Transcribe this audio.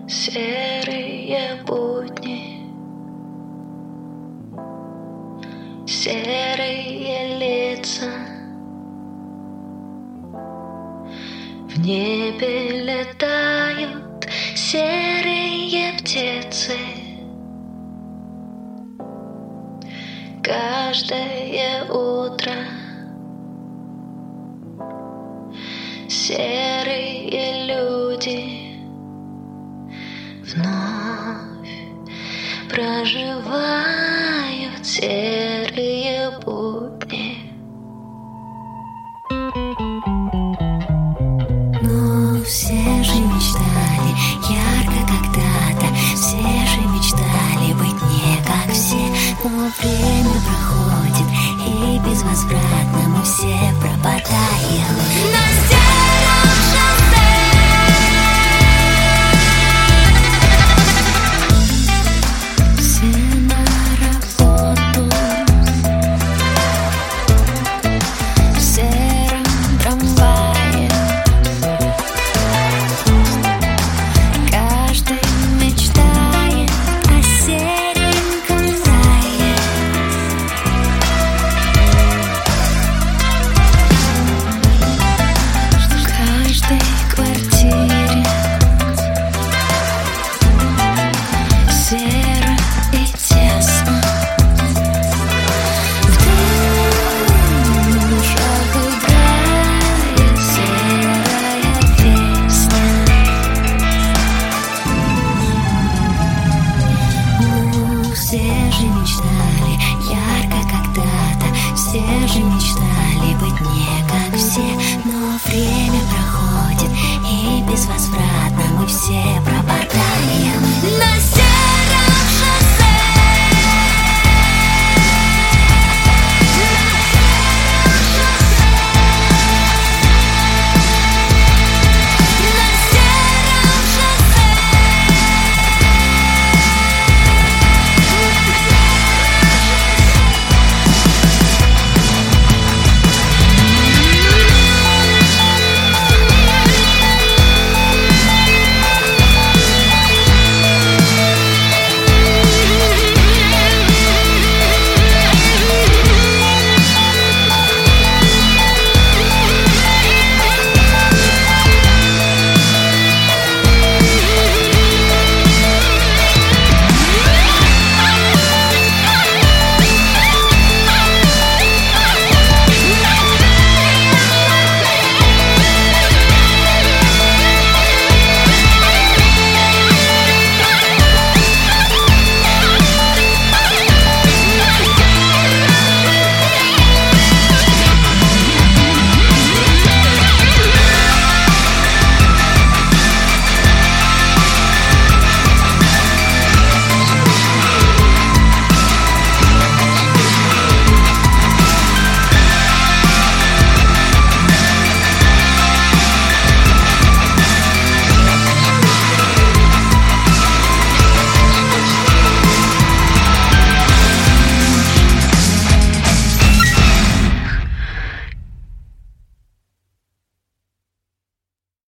Серые будни, серые лица, в небе летают серые птицы. Каждое утро серые люди вновь проживают серые будни. Но все же мечтали ярко когда-то, все же мечтали быть не как все. Но время проходит, и безвозвратно мы все пропадаем на сером шоссе. Все на работу в сером трамвае. Каждый мечтает о сереньком рае. В каждой квартире серо и тесно. В душах играет серая песня. Все же мечтали ярко когда-то, все же мечтали быть не как все. Но время проходит, и безвозвратно мы все пропадаем.